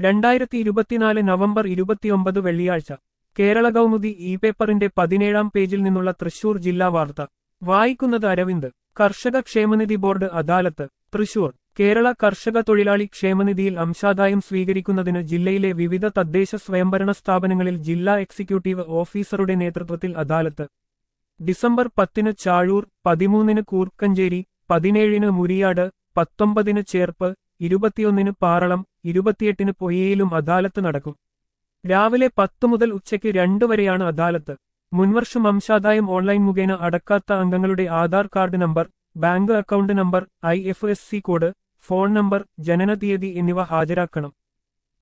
2024 November 29 വെള്ളിയാഴ്ച Kerala Kaumudi E പേപ്പറിന്റെ 17-ാം പേജിൽ നിന്നുള്ള തൃശൂർ ജില്ലാ വാർത്ത വായിക്കുന്നത് അരവിന്ദ്. കർഷക ക്ഷേമനിധി ബോർഡ് അദാലത്ത് തൃശൂർ. കേരള കർഷക തൊഴിലാളി ക്ഷേമനിധിയിൽ അംശാദായം സ്വീകരിക്കുന്നതിന് ജില്ലയിലെ വിവിധ തദ്ദേശ സ്വയംഭരണ സ്ഥാപനങ്ങളിൽ ജില്ലാ എക്സിക്യൂട്ടീവ് ഓഫീസറുടെ നേതൃത്വത്തിൽ അദാലത്ത്. ഡിസംബർ 10 ചാഴൂർ, 13 കൂർക്കഞ്ചേരി, 17 മുരിയാട്, 19 ചേർപ്പ്, 21 പാറളം, 28 പൊയ്യയിലും അദാലത്ത് നടക്കും. രാവിലെ 10 മുതൽ ഉച്ചയ്ക്ക് 2 വരെയാണ് അദാലത്ത്. മുൻവർഷം അംശാദായം ഓൺലൈൻ മുഖേന അടക്കാത്ത അംഗങ്ങളുടെ Aadhaar card number, bank account number, IFSC code, phone number, ജനനതീയതി എന്നിവ ഹാജരാക്കണം.